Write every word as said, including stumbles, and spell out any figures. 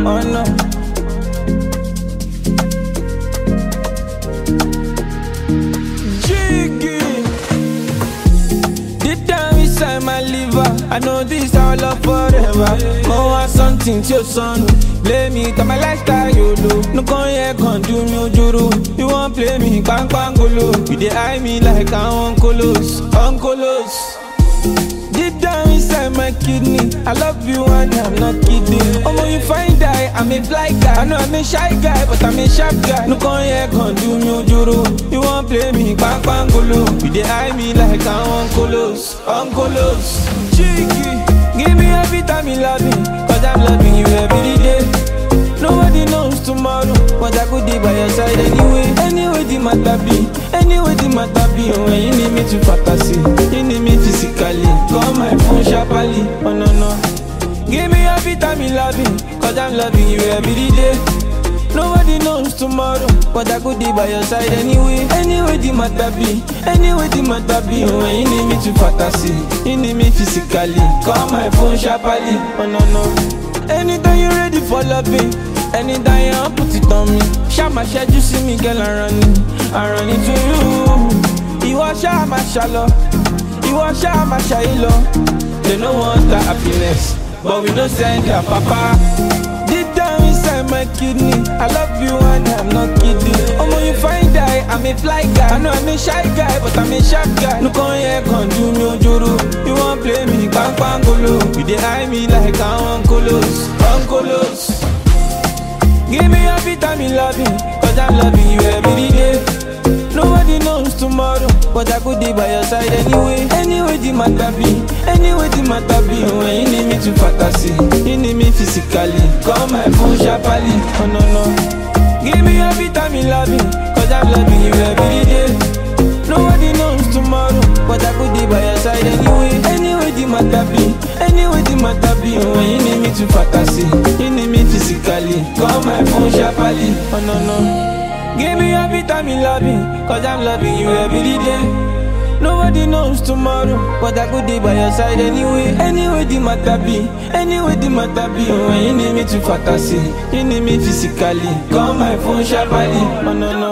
oh no. Jiggy, deep down inside my liver, I know this our love forever. Mo want something to your son. Blame me, to my lifestyle, you do. No con here, con do me ojoro. You won't play me, bang bang golo. You dey eye me like I'm uncolos, uncolos. Deep down inside my kidney, I love you and I'm not kidding. Oh, when you find die, I'm a fly guy. I know I'm a shy guy, but I'm a sharp guy. No con here, con do me ojoro. You won't play me, bang bang golo. You dey eye me like I'm uncolos, uncolos. Cheeky, give me every time you love me, cause I'm loving you every day. Nobody knows tomorrow, but I could be by your side anyway. Anyway the matter be, anyway the matter be. When you need me to fantasy, you need me physically. Call my phone sharply, oh no no. Give me every time you love me, cause I'm loving you every day. Nobody knows tomorrow, but I could be by your side anyway. Anyway the matter be, anyway the matter be. When you need me to fantasy, you need me physically. Call my phone sharply, oh no no. Anytime you're ready for loving, anytime you want put it on me. Shama shed you see me girl I run it, I run it to you. You want shama shallow, you want shama shallow. They don't want the happiness, but we don't send their papa. Deep down inside my kidney, I love you and I'm not kidding. Oh, when you find die, I'm a fly guy. I know I'm a shy guy, but I'm a sharp guy. No con here, con do me ojoro. You won't play me, bang bang golo. You dey eye me like I'm uncolos, uncolos. Give me every time you love me, cause I'm loving you every day. Nobody knows tomorrow, but I could be by your side anyway. Anyway the matter be, anyway the matter be. When you need me to fantasy, you need me physically. Call my phone sharply, oh no no. Give me every time you love me, cause I'm loving you every day. Nobody knows tomorrow, but I could be by your side anyway. Anyway the matter be, anyway the matter be. When you need me to fantasy, you need me physically. Call my phone sharply, oh no no. Give me every time you love me, cause I'm loving you every day. Nobody knows tomorrow, but I could be by your side anyway. Anyway the matter be, anyway the matter be. When you need me to fantasy, you need me physically. Call my phone sharply, oh no no.